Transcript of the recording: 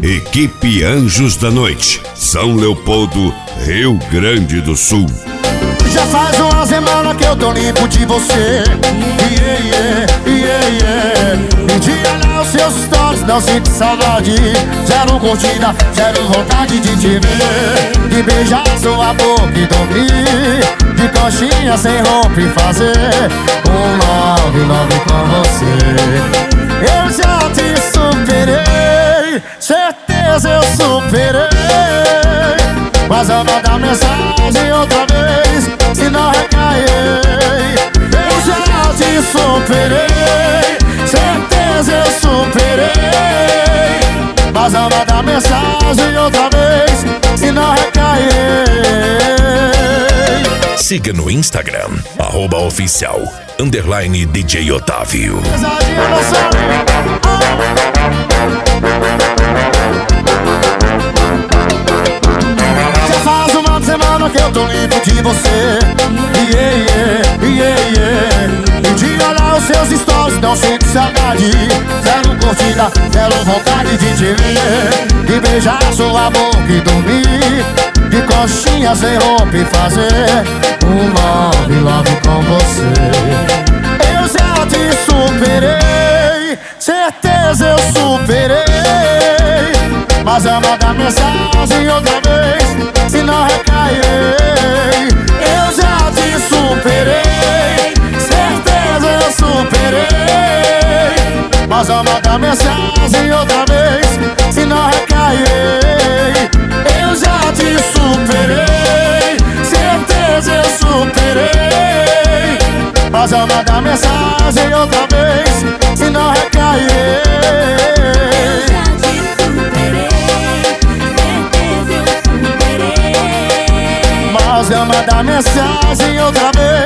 Equipe Anjos da Noite, São Leopoldo, Rio Grande do Sul. Já faz uma semana que eu tô limpo de você. Pedi olhar os seus stories, não sinto saudade. Zero curtida, zero vontade de te ver, de beijar sua boca e dormir de coxinha sem roupa e fazer um love com você. Eu já te superei, certeza eu superei, mas eu vou dar mensagem outra vez, se não recair. Eu já te superei, certeza eu superei, mas eu vou dar mensagem outra vez, se não recair. Siga no Instagram, @oficial_DJ Otávio. Já faz uma semana que eu tô limpo de você. Pedi olhar os seus stories, não sinto saudade. Zero curtida, zero vontade de te ver, de beijar sua boca e dormir de coxinha sem roupa e fazer um love com você. Eu já te superei, certeza eu superei, mas eu vou dar mensagem outra vez, se não recair. Eu já te superei, certeza eu superei, mas eu vou dar mensagem outra vez, se não recair. Eu já te superei, certeza eu superei, mas eu vou dar mensagem outra vez, se não recair. Mas eu vou dar mensagem outra vez,